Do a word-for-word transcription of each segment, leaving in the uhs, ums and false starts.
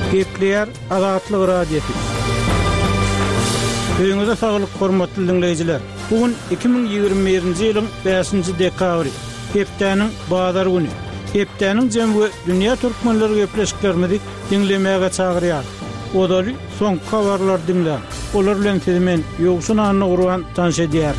Gekleyer Azatlyk radiosu. Öňüňizde saglyk hormatly dinleýijiler. Bugün iki bin ýygrimi birinji ýylyň beşinji dekabry. Hepdeniň bazar güni. Hepdeniň jemgy dünýä türkmenleri gepleşiklerimizi dinlemäge çagyrýar. Odaly soňky habarlar dinlän. Olar bilen sizimen ýogşun anyny urwan tanış edýär.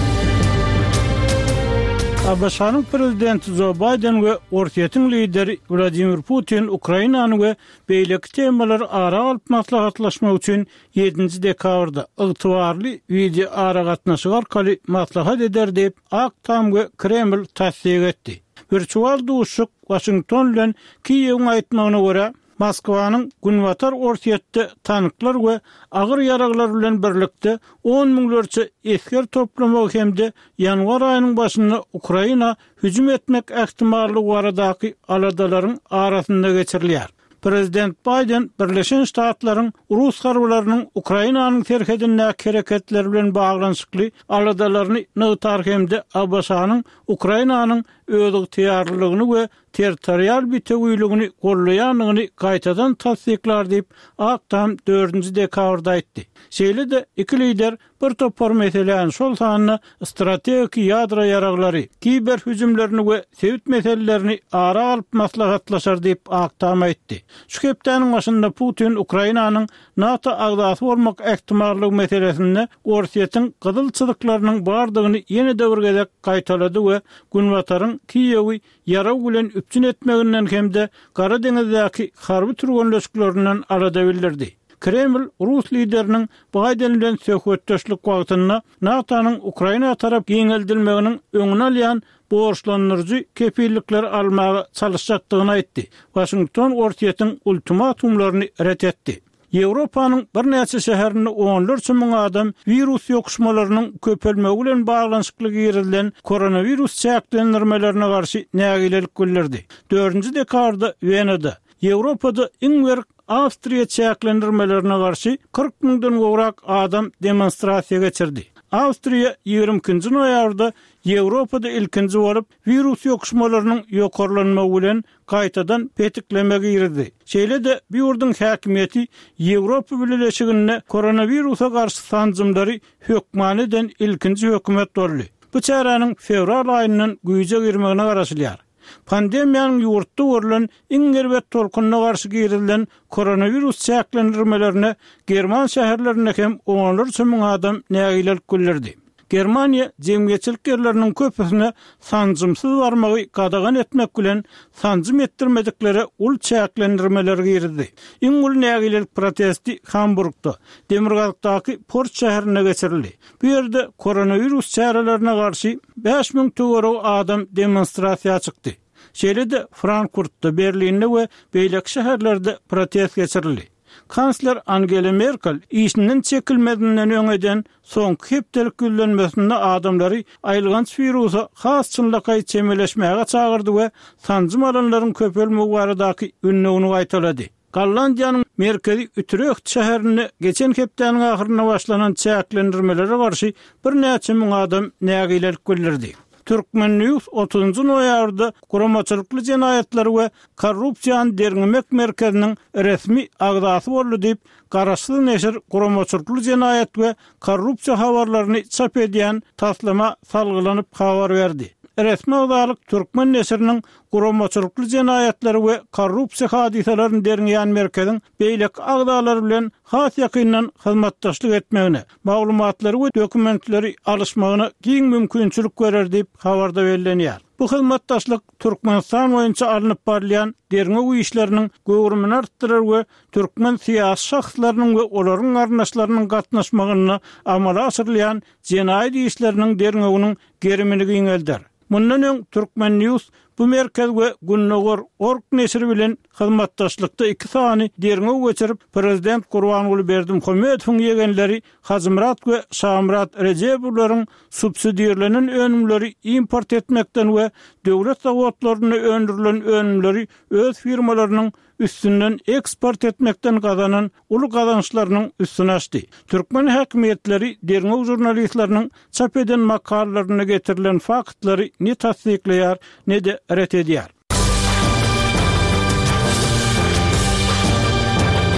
Abaşanyň prezidenti Joe Biden we Ortiýetiň lideri Vladimir Putin Ukrainany we beýleki temalary ara alyp maslahatlaşmak üçin ýedinji dekabrda ygtybarly video ara gatnaşyk arkaly maslahat eder diýip Aktam we Kreml tasdik etdi. Virtual duşuk Washington bilen Kiýewiň aýtmagyna görä Moskwanyň günwatar ortiýetde tanyklar we agyr ýaraglar bilen birlikde on miňlerçe esker toplamak hemde ýanwar aýynyň başynda Ukraina hüjüm etmek ähtimallygy baradaky aladalaryň arasynda geçirilýär. Prezident Biden Birleşen Ştatlaryň Rus harbylarynyň Ukrainanyň terhedindäki hereketleri bilen baglanyşykly aladalaryny nöwtar hemde Abaşanyň Ukrainanyň özüň tiýarlygyny we territorial bitewýligini gollaýanyny gaýtadan tasdiklar diýip Aktam dördünji dekabrda aýtdy. Şeýle-de iki lider bir topar meselelerini şol sanyna strategik ýadro ýaraglary, kiber hüjümlerini we sewit meselelerini ara alyp maslahatlaşar diýip Aktam aýtdy. Şu hepdeniň başynda Putin Ukrainanyň NATO agdasy bolmak ähtimallygy meselesinde Ortiýetiň gyzyl çyzyklarynyň bardygyny ýene-de bir gezek gaýtalady we günwataryň Kiýewi ýaraw bilen üpçün etmeginden hemde Gara deňizdäki harby türgenleşiklerinden alada bildirdi. Kreml Rus lideriniň Biden bilen söhbetdeşlik wagtyna NATO'nyň Ukraina tarap giňeldilmeginiň öňüne alýan borçlanyrjy kepillikler almagy çalışjakdygyny aýtdy. Washington Ortiýetiň ultimatumlaryny ret etdi. Ýewropanyň bir näçe şäherinde onlarça müň adam virus ýokuşmalarynyň köpelmegi bilen baglanyşykly girilen koronavirus çäklendirmelerine garşy nägilelik bildirdi. dördünji dekabrda Wenada, Ýewropada iň Awstriýa çäklendirmelerine garşy kırk miňden gowrak adam demonstrasiýa geçirdi. Awstriýa ýygrimi ikinji noýabrda Ýewropada ilkinji bolup virus ýokuşmalarynyň ýokarlanmagy bilen gaýtadan petiklemege girdi. Şeýle-de bu ýurdun häkimiýeti Ýewropa Birleşigine koronavirusa garşy sanjymlary hökman eden ilkinji hökümet boldy. Bu çäranyň fevral aýyndan güýje girmegine garaşylýar. Pandemiýanyň ýurtda görülen iň gerbet tolkunyna garşy girilen koronavirus çäklendirmelerine German şäherlerinde hem onlarça müň adam nägilelik bildirdi. Germaniýa jemgyýetçilik ýerleriniň köpüsine sanjymsyz barmagy gadagan etmek bilen sanjym etdirmedikleri ul çäklendirmeler girdi. Iň ul nägilelik protesti Hamburgda, Demirgazdaky Port şäherine geçirildi. Bu ýerde koronavirus çärelerine garşy beş miň töwerek adam demonstrasiýa çykdy. Şeýle-de Frankfurtda, Berlinde we beýleki şäherlerde protest geçirildi. Kansler Angela Merkel işinden çekilmedinden öňeden soňky hepdelik güllenmesinde adamlary aýlygans virusa has çynlykay çemeleşmäge çagyrdy we sanjym alanlaryň köpelmegi baradaky ünnegini gaýtalady. Gollandiýanyň merkezi Utrecht şäherinde geçen hepdeniň ahyryna başlanan çäklendirmelere garşy bir näçe müň adam nägilelik bildirdi. Türkmen News otuzunji noýabrda guramaçylykly jenaýatlar we korrupsiýany derňemek merkeziniň resmi agdasy boldy diýip garaşly neşir guramaçylykly jenaýat we korrupsiýa habarlaryny çap edýän taslama salgylanyp habar berdi. Resmi agdalyk Türkmen neşiriniň guramaçylykly jenaýatlary we korrupsiýa hadiselerini derňeýän merkeziň beýleki agdalar bilen has ýakyndan hyzmatdaşlyk etmegine, maglumatlary we dokumentleri alışmagyna giň mümkinçilik berer diýip habarda bellenýär. Bu hyzmatdaşlyk Türkmenistan boýunça alınıp barlayan derňe işleriniň göwrümini artdyrar we türkmen siýasy şahslarynyň we olaryň arnaşlarynyň gatnaşmagyna amala asyrlayan jenaýat işleriniň derňeginiň gerimini giňeldir. Mundan öň Türkmen News bu merkez we Günnogor org neşri bilen hyzmatdaşlykda iki sany derňe geçirip Prezident Gurbanuly Berdimuhammedowyň ýegenleri Hazımrat we Şamrat Rejebowylaryň subsidiýerlenen önümleri import etmekden we döwlet zawodlaryna öndürilen önümleri öz firmalarynyň üstünden eksport etmekten kazanan ulu kazançlarının üstüne açtı. Türkmen hakimiyetleri derňe jurnalistleriniň çap eden makalalarına getirilen faktları ne tasdikleýär ne de ret edýär.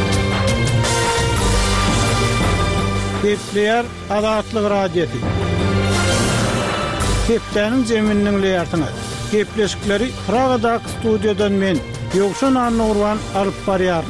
Kepler Azatlyk radiosu. Keplerniň jeminiň leýartyny. Kepleşikleri Pragadak studiýadan men Ýogşan Annurwan alyp barýaryn.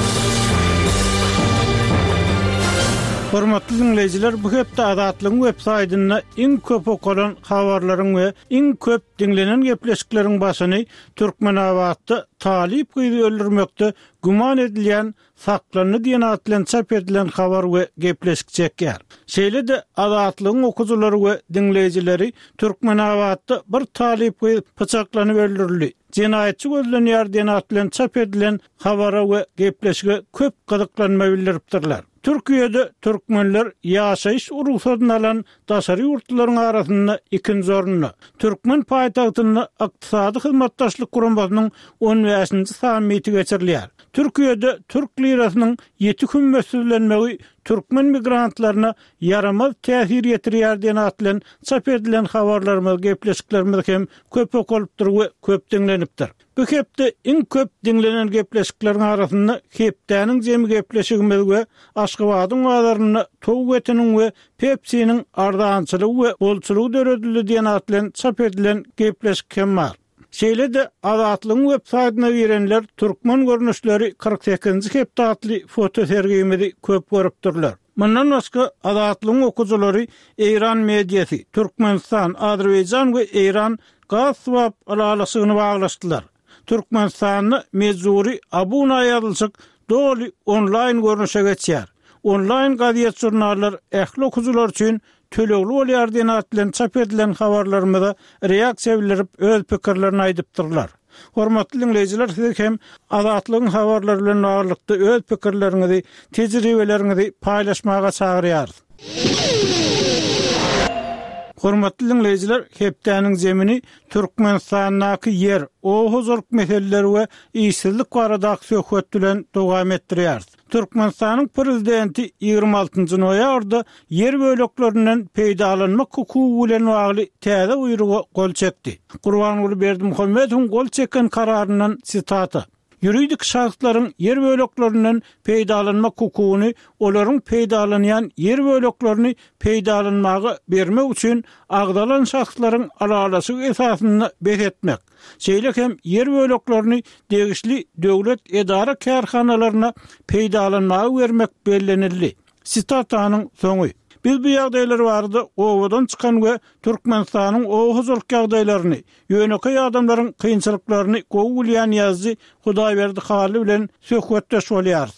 Hormatly dinleýijiler, bu hepde Azatlyk websaýtyna iň köp okulan habarlaryň we iň köp dinlenen gepleşikleriň başyny Türkmenawatda talip gyzy öldürmekde guman edilýän saklanyny diýen atlan çap edilen habar we gepleşik çekýär. Şeýle de Azatlygyň okujulary we dinleýijileri Türkmenawatda bir talip gyzy pyçaklanyp öldürildi. Cinayetçi gözlenýär diýen atlan çap edilen habara we gepleşige köp gyzyklanma bildiripdirler. Türkiýede türkmenler ýaşaýyş urusatyn alan daşary ýurtlaryň arasynda ikinji orunny, Türkmen paýtagtyny ykdysady hyzmatdaşlyk gurambasynyň on beşinji samity geçirilýär. Türkiýede türk lirasynyň ýeti gün mesullenmegi Türkmen migrantlaryna yaramaz täsir ýetirýär diýen atlan çap edilen habarlarymyz, gepleşiklerimiz hem köp okulypdyr we köp dinlenipdir. Bu hepde iň köp dinlenen gepleşikleriň arasynda Hepdäniň jemi gepleşigimiz we Aşgabatyň wagtlaryny tow etiniň we Pepsi'niň ardançylygy we bolçylygy döredildi diýen atlan çap edilen gepleşik hem bar. Şeýle de Azatlygyň websaýtyna girenler türkmen görnüşleri kırk sekizinji hepde atly foto sergimizi köp görüpdirler. Mundan başga Azatlygyň okujulary Eýran mediýasy, Türkmenistan, Azerbaýjan we Eýran gaz swap alalasygyny baglaşdylar. Türkmenistanyň mezuri Abuna ýazylşyk doly online görnüşe geçýär. Online gaziýet jurnallar ähli okujular üçin tölegli bolýar diýen atlan çap edilen habarlarymyza reaksiýa bildirip öz pikirlerini aýdypdyrlar. Hormatly dinleýijiler, siz hem Azatlygyň habarlary bilen aýrylykda öz pikirleriňizi, tejribeleriňizi paýlaşmaga çagyrýar. Hormatly dinleýijiler, Hepdäniň jemini Türkmenistanyňky yer, oğuzurk meseleleri we işsizlik baradaky söhbet bilen dowam etdirýär. Türkmenistanyň prezidenti ýygrima altynjy noýabrda yer böleklerinden peýdalanmak hukuky bilen bagly täze uýruga gol çekdi. Gurbanuly Berdimuhammedowyň gol çeken kararyndan sitata: Ýuridik şahslaryň yer böleklerinden peýdalanmak hukugyny olaryň peýdalanýan yer böleklerini peýdalanmagy bermek üçin agdalan şahslaryň aralasy esasyny beretmek. Şeýle hem yer böleklerini degişli döwlet edara kärhanalaryna peýdalanmagy bermek bellenildi. Sitataanyň soňy: Biz bu ýagdaýlar barada owadan çykan we Türkmenistanyň oğuzurk ýagdaýlaryny, ýöneki adamlaryň kynçylyklaryny gowulýan ýazdy Hudaýberdi haly bilen söhbetdeş bolýar.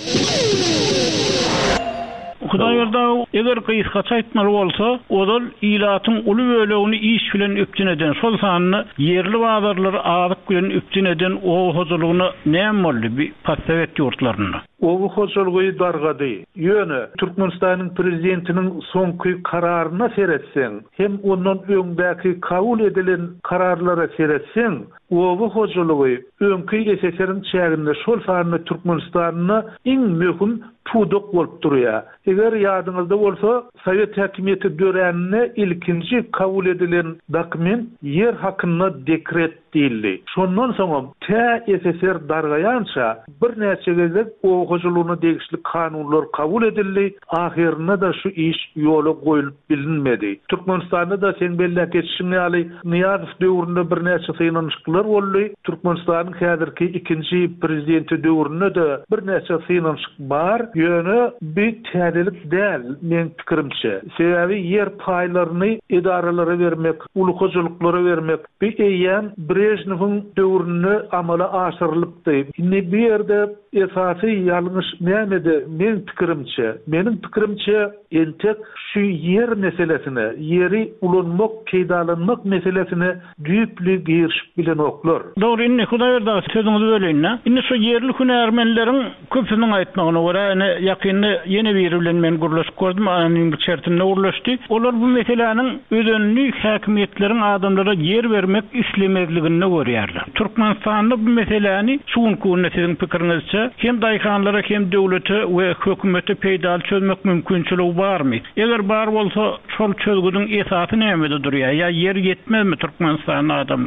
Hudaýberdi eger kysgaça aýtmaly bolsa, odal ilatyň uly bölegini iş bilen öpdün eden, şol sanyny yerli bazarlary azyk bilen öpdün eden oğuzurlygyny näme boldy bir passawet ýurtlaryny? Owu hoşulgy dargady. Ýöne Türkmenistanyň prezidentiniň soňky kararyna seretseň, hem onuň öňdäki kabul edilen kararlara seretseň, owu hoşulgy öňki S S R-iň çäginde şol sanyny Türkmenistanyna iň möhüm tuduk bolup durýar. Eger ýadyňyzda bolsa, Sowet häkimiýeti dörenine ilkinji kabul edilen dokument yer hakyna dekret diýildi. Şondan soň T S S R dargaýança bir näçe gezek oğuzlugyna degişli kanunlar kabul edildi. Ahirine da şu iş ýola goýulyp bilinmedi. Türkmenistanda da sen belli geçişini aly Niýazow döwründe bir näçe synanyşyklar boldy. Türkmenistanyň häzirki ikinji prezidenti döwründe de bir näçe synanyşyk bar. Ýöne bir täzelik däl men pikirimçe. Sebebi yer paýlaryny idaralara bermek, ulukozuluklara vermek bir eýen Brejnewiň döwrüne amala aşyrylypdy. Indi bir ýerde esasy ýalňyş nämede men pikirimçe, meniň pikirimçe entek şu yer meselesine, yeri ulanmak, peýdalanmak meselesine düýpli girişip bilen oklar. Dogry, indi Hudaýberdi sözüňizi böleýin. Indi şu yerli hünärmenleriň köpüniň aýtmagyna görä, ýakynda ýene bir bilen men gurlaşyp gördüm, anyň bir çertinde urlaşdy. Olar bu meseleniň ödenli häkimetleriň adamlara yer bermek islemezligini görýärler. Türkmenistanda bu meseleni şuňky sizin pikiriňizçe hem daýhanlara hem döwlete we hökümete peýdal çözmek mümkinçiligi barmy? Eger bar bolsa, şol çözgüdüň esasy näme durýar? Ýa yer ýetmezmi Türkmenistanyň adamlara?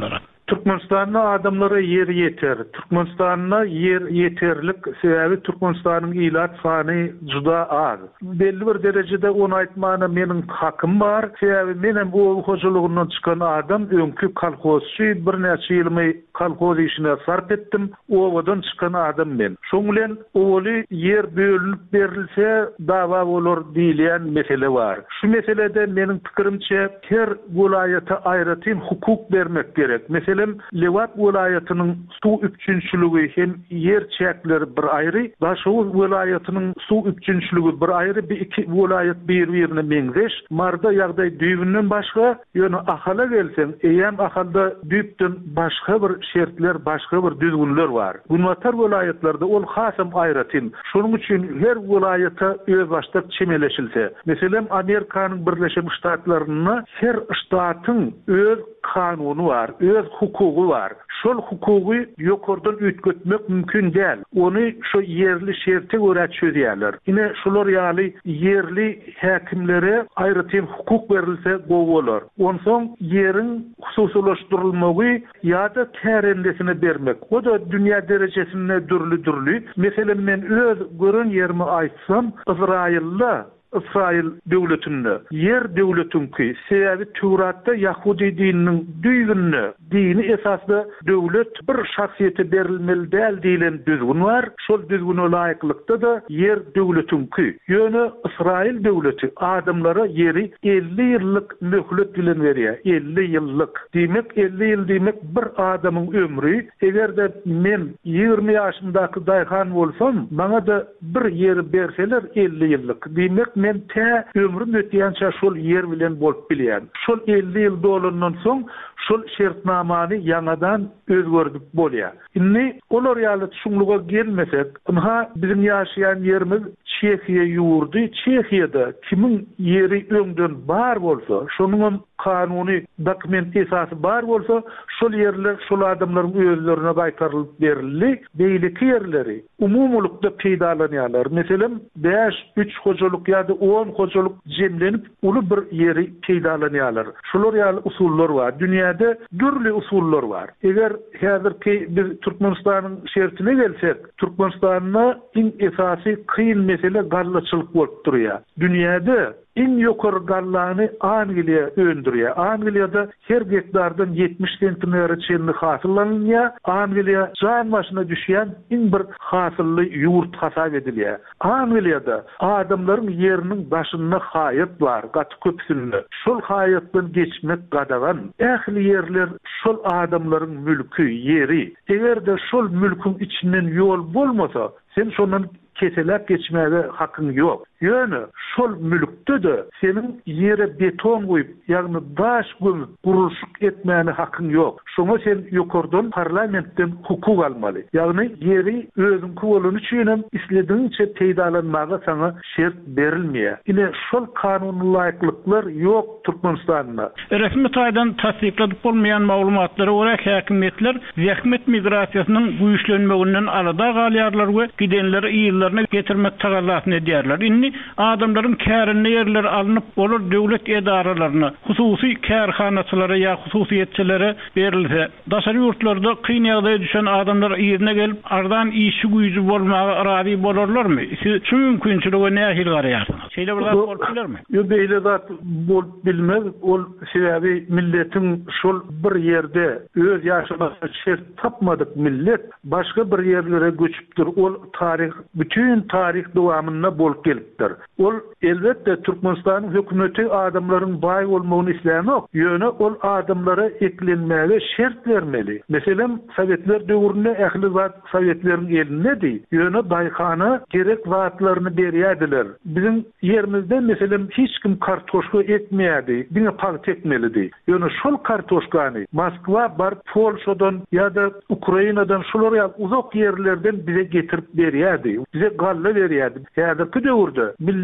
Türkmenistan'ın adamlara yer yeter. Türkmenistan'na yer yeterlik sebebi Türkmenistan'ın ilat sany juda az. Belli bir derecede onu aytmana menin hakkım var. Sebebi menem o hojuluğundan çıkan adam önkü kalkozçu bir neçe ýyl kalkoz işine sarf ettim. Owadan çıkan adam men. Şoň bilen oly yer bölünip berilse dawa bolar diýilen mesele var. Şu meselede menin pikirimçe her vilayata aýratyn hukuk bermek gerek. Meselem Lewat vilayatynyň su üçinçiligi hem yer çäkleri bir aýry, Daşow vilayatynyň su üçinçiligi bir aýry, bir iki vilayat bir-birine meňzeş. Marda ýagdaý düýbünden başga, ýöne ahala gelsen, eýem ahalda düýpden başga bir şertler, başga bir düzgünler var. Gunwatar vilayatlarda ol hasam aýratyn. Şonuň üçin her vilayata öz başda çemeleşilse, meselem Amerikanyň Birleşik Ştatlaryna her ştatyň öz kanuny var, öz hukugy var. Şol hukugy ýokardan ötgetmek mümkin däl. Ony şu yerli şerti görä çözýärler. Ine şolar ýaly yerli häkimlere aýratyn hukuk berilse gowy bolar. Onsoň ýeriň hususlaşdyrylmagy ýa-da kärendesine bermek. O da dünýä derejesinde dürlü-dürlü. Meselem men öz görün ýerimi aýtsam, Izrailda İsrail döwletini, yer döwletini, sebebi Tewratda Yahudi dininiň düýbünni, dini esasda döwlet bir şahsiýete berilmeli däl diýilen düzgün var. Şol düzgüne laýyklykda da yer döwletini, ýöne Israil döwleti adamlara yeri elli ýyllyk möhlet bilen berýär. elli ýyllyk. Diýmek elli ýyl diýmek bir adamyň ömrü. Egerde men ýygrimi ýaşyndaky daýhan bolsam, maňa da bir yer berseler elli ýyllyk. Diýmek men te ömrüm ötýänçe şol yer bilen bolup bilýän. Şol elli ýyl dolandan soň şol şertnamany ýangadan özgördük bolýar. Inni olar ýaly şuňluga gelmesek, ha bizim ýaşaýan ýerimiz Çekiýa ýurdy. Çekiýada kimiň ýeri öňden bar bolsa, şonuň kanuny dokument esasy bar bolsa, şol ýerler şol adamlaryň özlerine gaýtarylyp berildi. Beýleki ýerleri umumlukda peýdalanýarlar. Meselem beş üç hojalyk ýa-da on hojalyk jemlenip uly bir ýeri peýdalanýarlar. Şolar ýaly usullar var. Dünýäde dürli usullar var. Eger häzir biz Türkmenistanyň şertine gelsek, Türkmenistanyň iň esasy kıyın mesele gallaçylyk bolup durýar. Dünýäde in ýokary gallany Angliýa öndürýär. Angliýada her hektardan yetmiş sentner çenli hasylanýar. Angliýa jan başyna düşýän in bir hasylly ýurt hasap edilýär. Angliýada adamlaryň ýeriniň başynda haýat bar, gaty köpsünde. Şol haýatdan geçmek gadagan. Ähli ýerler şol adamlaryň mülkü, ýeri. Egerde şol mülküň içinden ýol bolmasa, sen şondan keselep geçmäge hakyň ýok. Ýöne şol mülkde de senin yere beton koyup, yani daş gömüp, gurulşuk etmeyene hakkın yok. Şuna sen yukarıdan parlamentden hukuk almalı. Yani yeri özün kuvalını çiğnem, istediğince teydalanmağa sana şert verilmeye. Yine şol kanunlu layıklıklar yok Türkmenistan'da. Resmi taydan tasdiklanıp olmayan malumatları olarak hakimiyetler zahmet migrasyasının güýçlenmeginden arada galyarlar ve gidenleri ýyllarına getirmek tagallatyny edýärler. Inni adamların kärine yerler alınıp olur döwlet edaralarına, hususy kärhanaçylara ya hususiyetçilere berilse, daşary ýurtlarda kyn ýagdaýa düşen adamlar ýerine gelip ardan işi güýçi bolmagy razy bolarlarmy? Siz şu mümkinçiligi nähil garaýarsyňyz? Şeýle bir zat bolup bilermi? Yo beýle zat bolup bilmez. Ol sebebi milletin şol bir ýerde öz ýaşamasyna şert tapmadyk millet başga bir ýerlere göçüpdir. Ol tarih, bütün tarih dowamynda bolup gelipdir. Ol elbette Türkmenistan'ın hükümeti adamların bay olmagyny islämek, ýöne ol adamlara eklenmäge şert vermeli. Mesela Sovetler döwründe ähli zat Sovetlerin elindedir. Ýöne daýhana gerek zatlaryny berýärdiler. Bizim ýerimizde mesela hiç kim kartoşka ekmeýärdi, diňe paýt ekmelidi. Ýöne şol kartoşkany Moskwa bar Polşadan ýa-da Ukrainadan şolar ýa uzak ýerlerden bize getirip berýärdi. Bize galla berýärdi. Häzirki döwürde millet hem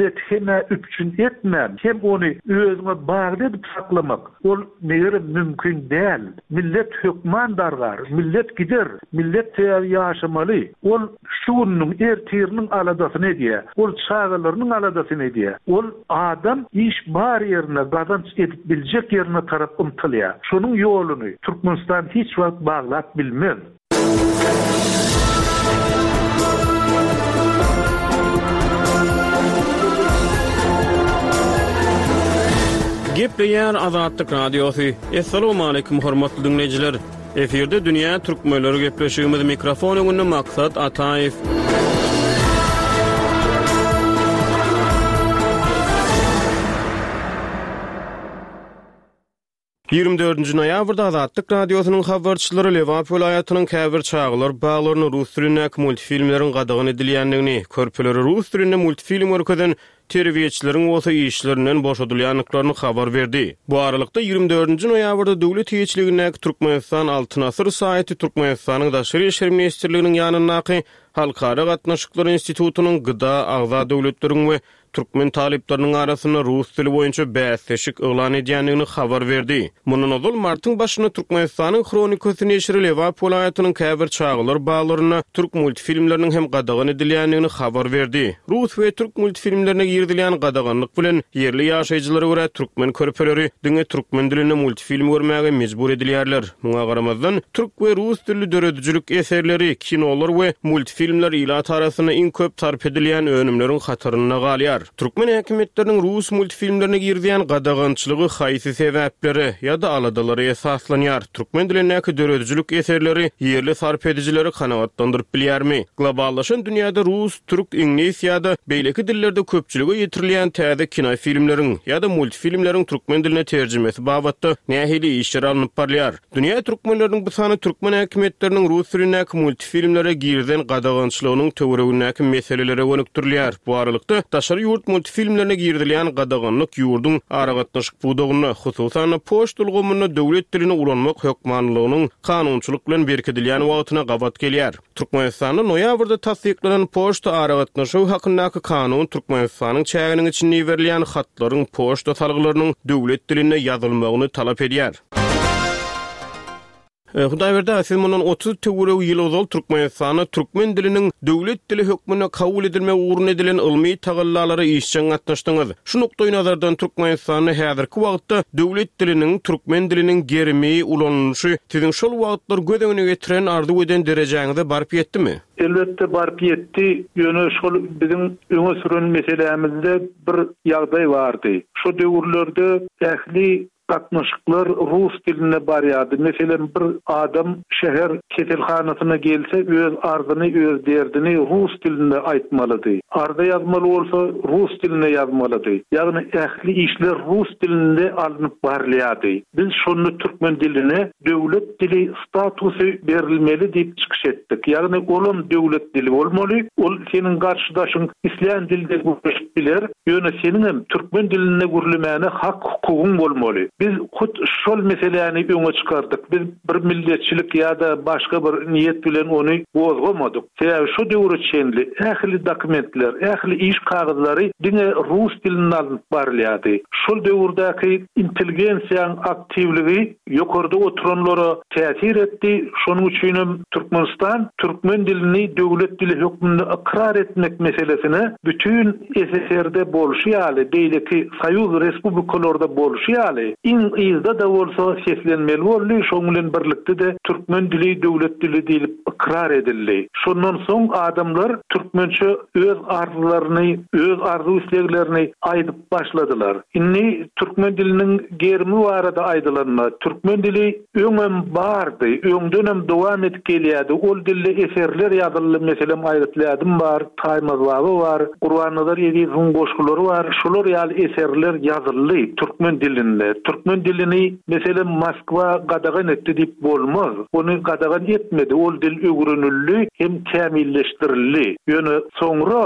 näme üçin etmän, hem onu özüne bagly edip saklamak, ol meger mümkün däl. Millet hökmandarlar, millet gider, millet täze ýaşamaly. Ol şuunun ertirinin aladasyny diýe, ol çağalarynyň aladasyny diýe. Ol adam iş bar ýerine, gazanç edip biljek ýerine tarap umtylýar. Şonuň ýoluny Türkmenistan hiç wagt baglap bilmez. Gepleýär Azatlyk Radiosu. Assalamu alaykum hormatly dinleýijiler. Eferde dünýä türkmenleri gepleşýümiz mikrofon öňünde maksat Ataýew. ýygrimi dördünji noýabrda Azatlyk Radiosynyň habarçylary Lewap vilayatynyň käbir çağlar baglaryny rus türüne multfilmleriň gadagyny edilýändigini, körpeleri rus türüne multfilm görkezden terbiýeçileriň bolsa işlerinden boşadylýanlyklaryny habar berdi. Bu aralykda ýygrimi dördünji noýabrda döwlet hiçligindäki Türkmenistan Altyn Asyr saýty Türkmenistanyň Daşary işler ministrliginiň ýanyndaky Halkara gatnaşyklar institutunyň gyda agza döwletleriň we Türkmen taliplerinin arasında Rus dili boyunca bäsleşik ılan edýändigini habar berdi. Munun ozul martyň başyna Türkmenistanyň kronikasyny eşiri Lewap vilayatynyň käbir çağlar baglaryna türk multfilmleriniň hem gadagan edilýändigini habar berdi. Rus we türk multfilmlerine girdilýän gadaganlyk bilen yerli ýaşaýjylara görä türkmen körpeleri diňe türkmen dilinde multfilm görmäge mejbur edilýärler. Muňa garamazdan türk we rus dilli döredüjilik eserleri, kinolar we multfilmler ilat arasyna iň köp tarp edilýän önümleriň hataryna galýar. Türkmen häkimetläriniň rus multfilmlerine girdiýän gadagançylygy haýsy sebäpleri ýa-da aladalary esaslanýar. Türkmen dilindäki döredüjilik eserleri ýerli sarp edijileri kanagatlandyryp bilýärmi? Globallaşan dünýäde rus, türk, ingliz ýa-da beýleki dillerde köpçüligi ýetirilýän täze kino filmleriň ýa-da multfilmleriň türkmen diline terjimesi babatda nähili işler alınıp barlýar. Dünýä türkmenleriniň bu sany türkmen häkimetläriniň rus dilindäki multfilmlere girden gadagançylygynyň töweregindäki meselelere gönükdirilýär. Bu aralykda Daşary ýurt multfilmlerine girdilýän gadaganlyk ýurdun aragatnaşyk budagyny, hususan poşt ulgamyny döwlet diline ulanmak hökmanlygynyň kanunçylyk bilen berkidilýän wagtyna gabat gelýär. Türkmenistanyň noýabrda tasdiklanan poşt aragatnaşygy hakyndaky kanun Türkmenistanyň çäginiň içinde berilýän hatlaryň poşt salgylarynyň döwlet diline ýazylmagyny talap edýär. Hudaýberde siz mundan otuz töwereg ýyl ozal Türkmenistany türkmen diliniň döwlet dili hökmüne kabul edilme uğrun edilen ilmi tagallalary işçiň gatnaşdyňyz. Şu nokdaý nazardan Türkmenistany häzirki wagtda döwlet diliniň türkmen diliniň gerimi ulanýaşy siziň şol wagtlar göz öňüne getiren arzu eden derejeňizde barp ýetdimi? Elbette barp ýetdi. Ýöne şol biziň öňe süren meselemizde bir ýagdaý bardy. Şu döwürlerde ähli gatnaşyklar rus diline barýardy. Meselem bir adam şäher ketelhanasyna gelse öz arzyny, öz derdini rus dilinde aýtmalydy. Arda ýazmaly bolsa rus diline ýazmalydy. Ýagny ähli işler rus dilinde alınıp barlýardy. Biz şonu türkmen diline döwlet dili statusy berilmeli diýip çykyş etdik. Ýagny olam döwlet dili bolmaly. Ol seniň garşydaşyň islam dilinde görüşip biler. Ýöne seniň türkmen diline gürlemäne hak hukugyň bolmaly. Biz hut şol meseleni öňe çykardyk. Biz bir milletçilik ýa-da başga bir niýet bilen ony bozgamadyk. Sebäbi şu döwür içinde ähli dokumentler, ähli iş kagazlary diňe rus dilinde alyp barylýardy. Şol döwürdäki intelligensiýaň aktivligi ýokarda oturanlara täsir etdi. Şonuň üçin Türkmenistan türkmen dilini döwlet dili hökmünde ikrar etmek meselesine bütün S S R-de bolşýaly, beýleki Soýuz respublikalarynda bolşýaly İzda da bolsa seslenmeli boldy, şoň bilen birlikde de türkmen dili döwlet dili diýip ikrar edildi. Şondan soň adamlar türkmençe öz arzularyny, öz arzu isleglerini aýdyp başladylar. Inni türkmen diliniň germi barada aýdylanma. Türkmen dili öňem bardy, öňden dowam edip gelýärdi. Ol dilde eserler ýazyldy, meselem aýdylýardym bar, Taýmaz baby bar, Gurban-Nazar Ýegizoň goşgulary bar. Şolar ýaly eserler ýazyldy türkmen dilinde. Türkmen dilini meselem Moskva gadagan etdi diýip bolmaz. Ony gadagan etmedi. Ol dil öwrünildi hem kämilleşdirildi. Ýöne soňra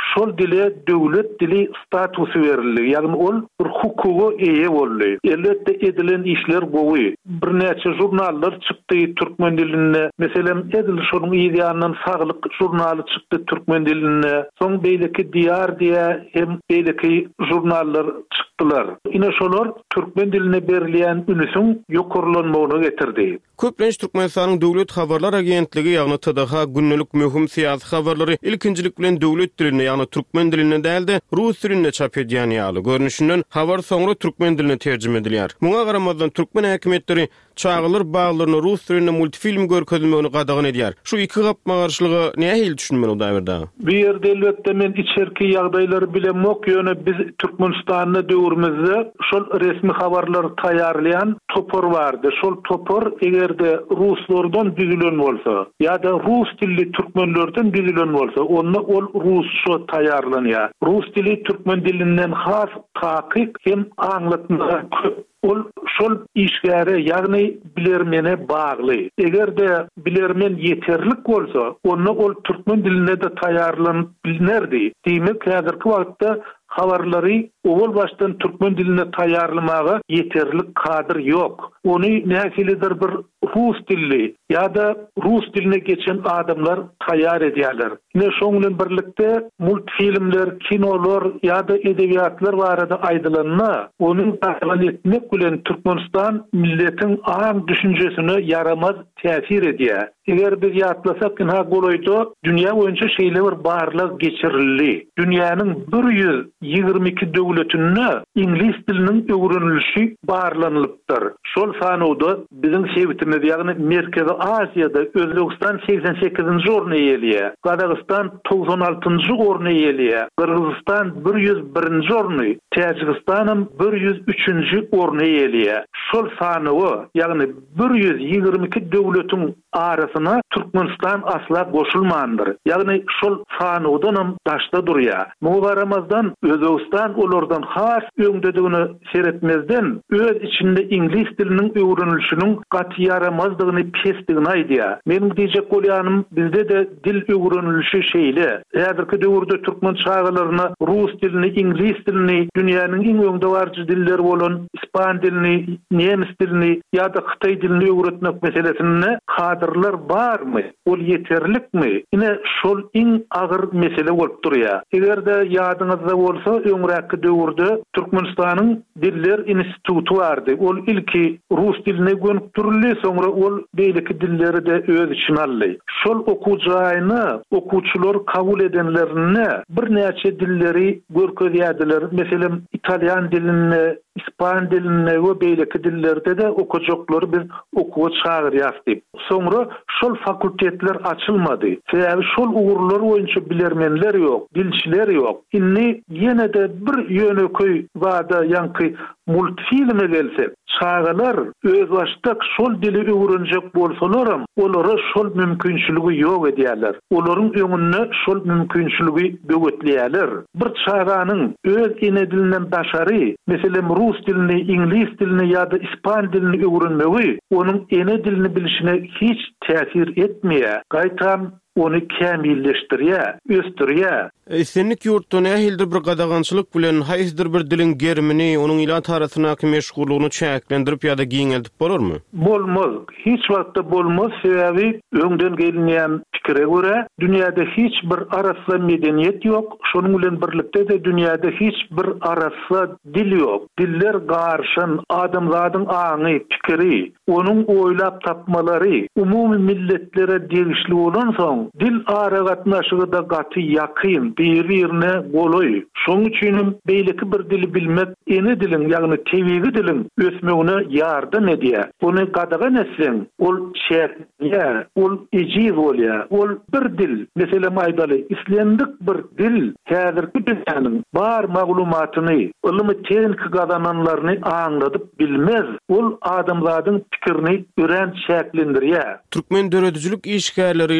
şol dile döwlet dili statusy berildi. Ýagny ol bir hukuga eýe boldy. Elbetde edilen işler gowy. Bir näçe jurnallar çykdy türkmen diline. Meselem edil şonuň ýa-da saglyk jurnaly çykdy türkmen diline. Soň beýleki diýar diýe hem beýleki jurnallar çykdylar. Ine şolar türkmen diline berilýän ünüsüň ýokurlanmagyna getirdi. Köplenç Türkmenistanyň döwlet habarlar agentligi ýagny T D H günnelik möhüm syýasy habarlary ilkinjilik bilen döwlet diline ýagny türkmen diline däl de rus diline çap edýän ýaly. Görnüşinden habar soňra türkmen diline terjime edilýär. Muňa garamazdan türkmen häkimetleri çağılır bağlaryny rus diline multfilm görkezilmegini gadagan edýär. Şu iki gapma garşylygy näme hil düşünmeli o daýrda? Bir ýerde elbetde men içerki ýagdaýlary bilemok ýöne biz Türkmenistanyň döwrümizde şol resmi habarlar taýýarlayan topor bardy. Şol topor egerde ruslardan düzülen bolsa ýa-da rus dilli türkmenlerden düzülen bolsa, onda ol rusça taýýarlanýar. Rus dili türkmen dilinden has takyk hem aňlatma ol şol işgäre ýagny bilermene bagly. Egerde bilermen ýeterlik bolsa, onda ol türkmen diline de taýýarlanıp bilerdi. Diýmek häzirki wagtda habarlary owul başdan türkmen diline taýýarlamaga ýeterlik kadyr ýok. Ony nähilidir bir rus dilli ýa-da rus diline geçen adamlar taýýar edýärler. Ne şoň bilen birlikde multfilmler, kinolar ýa-da edebiýatlar barada aýdylanma, onyň taýýan etmek bilen Türkmenistan milletiň aň düşünjesine yaramaz täsir edýär. Eger biz ýatlasak, ha goloýda dünýä boýunça şeýler barlyk geçirildi. Dünýäniň bir ýüz ýigirme iki döwletinde ingliz diliniň öwrenilişi barlanylypdyr. Şol sanawda biziň sebitimiz ýagny Merkezi Aziýada Özbegistan seksen sekizinji orny eýelýär. Kazakystan doksan altynjy orny eýelýär. Kyrgyzstan bir ýüz birinji orny, Täjikistan bir ýüz üçünji orny eýelýär. Şol sanawy ýagny bir ýüz ýigirme iki döwletiň arasyna Türkmenistan asla goşulmandyr. Ýagny şol sanawdan daşda durýar. Mugaramazdan Özbegistan olardan has öňdedigini seretmezden öz içinde ingliz diliniň öwrenilişiniň gaty yaramazdygyny pesdigini aýdýar. Menim diýjek bolýanym bizde de dil öwrenilişi şeýle. Häzirki döwürde türkmen çağlaryna rus dilini, ingliz dilini, dünýäniň iň öňde barjy dilleri bolan ispan dilini, nemis dilini ýa-da Xitay dilini öwretmek meselesinde kadrlar barmy? Ol ýeterlikmi? Ine şol iň agyr mesele bolup durýar. Egerde ýadyňyzda bolsa, öňräki döwürde Türkmenistanyň Diller Instituty bardy. Ol ilki rus diline gönükdirildi, soňra ol beýleki dilleri de öz içine aldy. Şol okujaýyny okuwçylar kabul edenlerine bir näçe dilleri görkezýärdiler. Meselem italyan dilini, ispan dilini we beýleki dillerde de okujaklary biz okuwa çagyrýardy. Soňra şol fakultetler açylmady. Sebäbi şol ugurlar boýunça bilermenler ýok, dilçiler ýok. Inni ýene de bir ýöneköy wada ýanky multfilme gelse, çağalar öz başdak şol dili öwrenjek bolsalar, olara şol mümkinçiligi ýok edýärler. Olaryň öňünde şol mümkinçiligi böwetleýärler. Bir çağanyň öz ene dilinden daşary, meselem rus dilini, ingliz dilini ýa-da ispan dilini öwrenmegi onuň ene dilini bilişine hiç täsir etmeýär. Gaýtam onu kämilleşdirýär, östürýär. Esenlik ýurtda nähildir bir gadagançylyk bilen haýsdyr bir dilin germini, onuň ila tarasynaky meşgullygyny çäklendirip ýa-da giňeltip bolarmy? Bolmaz. Hiç wagtda bolmaz. Sebäbi öňden gelýän pikire görä, dünýäde hiç bir arasla medeniýet ýok. Şonuň bilen birlikde de dünýäde hiç bir arasla dil ýok. Diller garşyn, adamlaryň aňy, pikiri, onuň oýlap tapmalary umumy milletlere degişli bolan soň dil ara gatnaşygy da gaty ýakyn, bir-birine goloý. Şoň üçin beýleki bir dili bilmek ene dilin, ýagny tebigi dilin ösmegine ýardam edýär. Ony gadagan etseň, ol şäkýär, ol ejiz bolýar. Ol bir dil, meselem aýdaly, islendik bir dil, häzirki dünýäniň bar maglumatyny, ulumy teknik gadananlaryny aňladyp bilmez. Ol adamlaryň pikirini ören şäklendirýär. Türkmen döredicilik işgärleri, şahy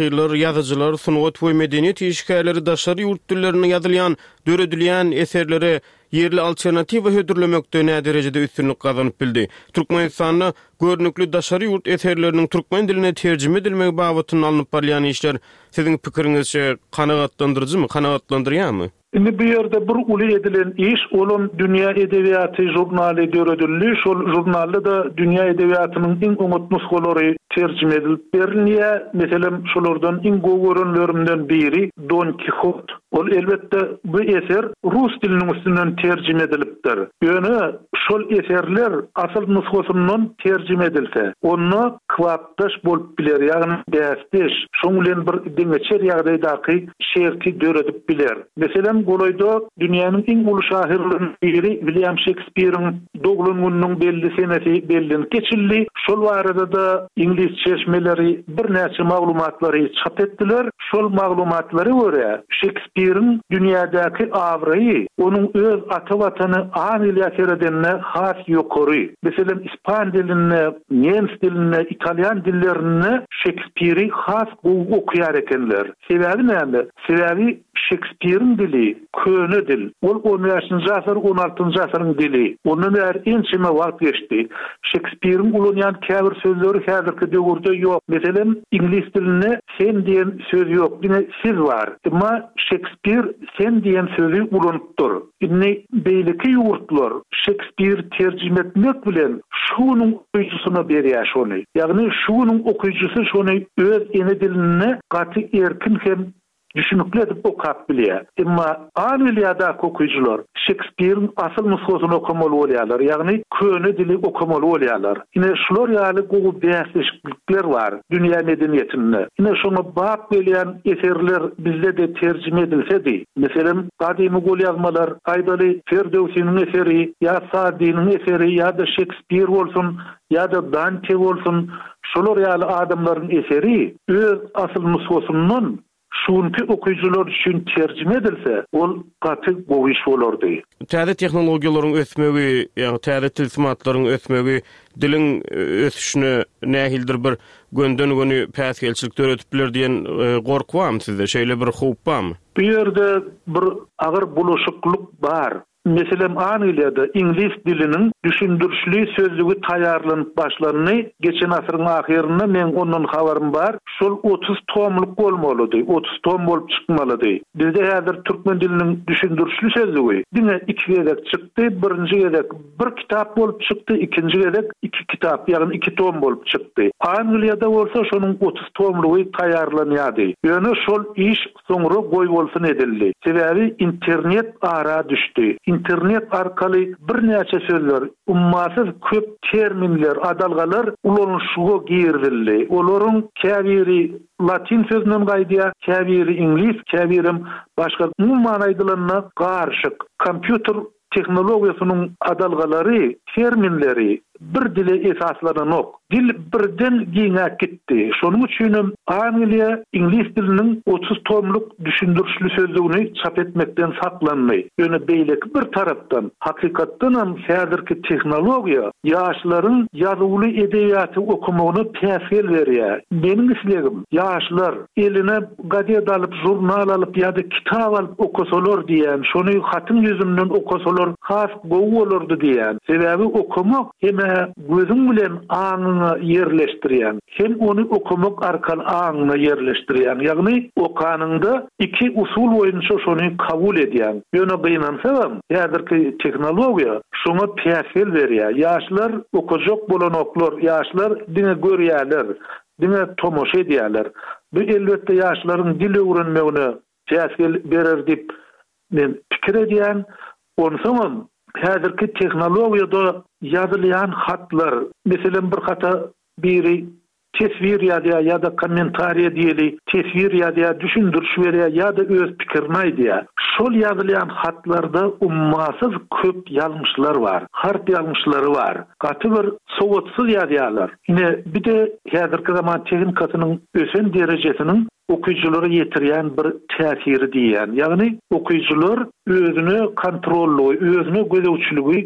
şahyrlar, ýazyjylar, sungat we medeniýet işgärleri daşary ýurt dillerine ýazylýan, döredilýän eserleri yerli alternativa hödürlemekde näme derejede üstünlük gazanyp bildi. Türkmenistanyň görnükli daşary ýurt eserleriniň türkmen diline terjime edilmegi babatyny alınıp barýan işler siziň pikiriňizçe kanagatlandyrjymy, kanagatlandyrýarmy? Indi bu yerde bir uly edilen iş, olum Dünya Edebiýaty jurnaly döredildi. Şol jurnalda da dünya edebiýatynyň iň umut nusgalary terjime edilip berilýär. Meselem şolardan iň gowurunlarymdan biri Don Quixote. Ol elbetde bu eser rus diliniň üstünden terjime edilipdir. Ýöne şol eserler asl nusgasyndan terjime edilse, onu kwapdaş bolup biler, ýagny bäsdiş. Şoň bilen bir deňeçer ýagdaýdaky şerki döredip biler. Meselem Goloyda dünýäniň iň uly şahyrlarynyň biri William Shakespeare'iň doglangynyň belli senesi belli geçildi. Şol barada da İngiliz çeşmeleri bir näçe maglumatlary çap etdiler. Şol maglumatlary görä Shakespeare'iň dünýädäki awraýy onuň öz ata watany Angliýa seredenne has ýokary. Meselem ispan dilini, nemis dilini, italyan dillerini Shakespeare'i has okuýar ekenler. Sebäbi näme? Sebäbi Shakespeare'iň dili köne dil. Ol on beşinji asır, on altıncı asyryň dili. Ondan bäri ençeme wagt geçdi. Shakespeare'iň ulanýan käbir sözleri häzirki döwürde ýok. Meselem ingliz dilinde sen diýen söz ýok, ine siz bar. Emma Shakespeare sen diýen sözi ulanypdyr. Indi beýleki ýurtlar Shakespeare terjime etmek bilen şunyň okuyucusyna berýär şonu. Ýagny şunyň okuyujusy şonu öz ene diline gaty erkin hem düşünükli edip okap bilýär. Emma Angliýada okuyucular Shakespeare'iň asl nusgasyny okamaly bolýarlar. Ýagny köne dili okamaly bolýarlar. Ine şular ýaly gowy bäsleşiklikler bar dünýä medeniýetinde. Ine şoňa bap gelýän eserler bizde de terjime edilsedi. Meselem gadymy gol ýazmalar, Aýdaly Ferdowsiň eseri, ýa Sa'dyň eseri, ýa da Shakespeare bolsun, ýa da Dante bolsun, şular ýaly adamlaryň eseri öz asl nusgasyndan şunki okuyucular üçün terjime edilse, ol gaty gowy iş bolardy. Täze tehnologiýalaryň ösmegi, ýa-ni täze tilsimatlaryň ösmegi diliň ösüşine nähildir bir gönden göni päsgelçilik döretip biler diýen gorku barmy sizde? Şeýle bir howp barmy? Bu ýerde bir agyr bulaşyklyk bar. Meselem Angliýada ingliz diliniň düşündürüşli sözlügi taýarlanyp başlanyny geçen asyryň ahyrynda men ondan habarym bar. Şol otuz tomlyk bolmalydy, otuz tom bolup çykmalydy. Bizde häzir türkmen diliniň düşündürüşli sözlügi diňe iki gedek çykdy. Birinji gedek bir kitap bolup çykdy, ikinji gedek iki kitap, ýagny iki tom bolup çykdy. Angliýada bolsa şonuň otuz tomlygy taýarlanýardy. Ýöne şol iş soňra goý bolsun edildi. Sebäbi internet ara düşdi. İnternet arkaly bir näçe sözler, ummasyz köp terminler, adalgalar ulanışyga girdildi. Olaryň käbiri latin sözünden gaýdýar, käbiri ingliz, käbirim başga umman aýdylanyna garşyk. Kompýuter tehnologiýasynyň adalgalary, terminleri bir dile esaslanok. Dil birden giňäp gitdi. Şonuň üçin Angliýa ingliz diliniň otuz tomlyk düşündürüşli sözlügini çap etmekden saklanmaý. Ýöne beýleki bir tarapdan hakykatdan hem häzirki tehnologiýa ýaşlaryň ýazywy edebiýaty okumagyny päsgel berýär. Meniň islegim ýaşlar eline gadet alyp, jurnal alyp ýa-da kitap alyp okusalar diýen, şonu hatyn ýüzünden okusalar has gowy bolardy diýen. Sebäbi okumak hem gözüň bilen aňyny yerleşdirýän, hem onu okumak arkaly aňyny yerleşdirýän. Ýagny okanyňda iki usul boýunça şonu kabul edýän. Ýöne gynansaň, häzirki tehnologiýa şoňa päsgel berýär. Ýaşlar okujak bolan oklar, ýaşlar diňe görýärler, diňe tomoşa edýärler. Bu elbetde ýaşlaryň dil öwrenmegine päsgel berer diýip men pikir edýän. Onsoň häzirki tehnologiýada ýazylýan hatlar, meselem bir hata biri tesvir ýa-da ýa-da kommentariýa diýeli, tesvir ýa-da düşündürüş berýär ýa-da öz pikirini aýdýar. Şol ýazylýan hatlarda ummasyz köp ýalňyşlar bar, hart ýalňyşlary bar. Gaty bir sowatsyz ýazýarlar. Ine bir de häzirki zaman tehnikasynyň ösen derejesiniň okuyuculara yetirýän bir täsiri diýen. Ýagny okuyucular özüni kontrolly, özüni gözegçiligi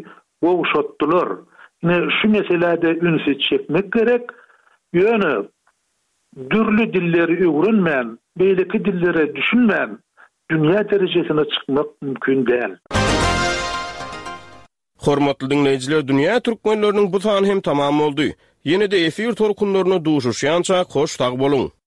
gowşatdylar. Ine şu meselede ünsi çekmek gerek. Ýöne dürlü dilleri öwrenmän, beýleki dillere düşünmän dünýä derejesine çykmak mümkin däl. Hormatly dinleýijiler, dünýä türkmenläriniň bu sany hem tamam boldy. Ýene-de efir torkunlaryna duşuşýança hoş tag boluň.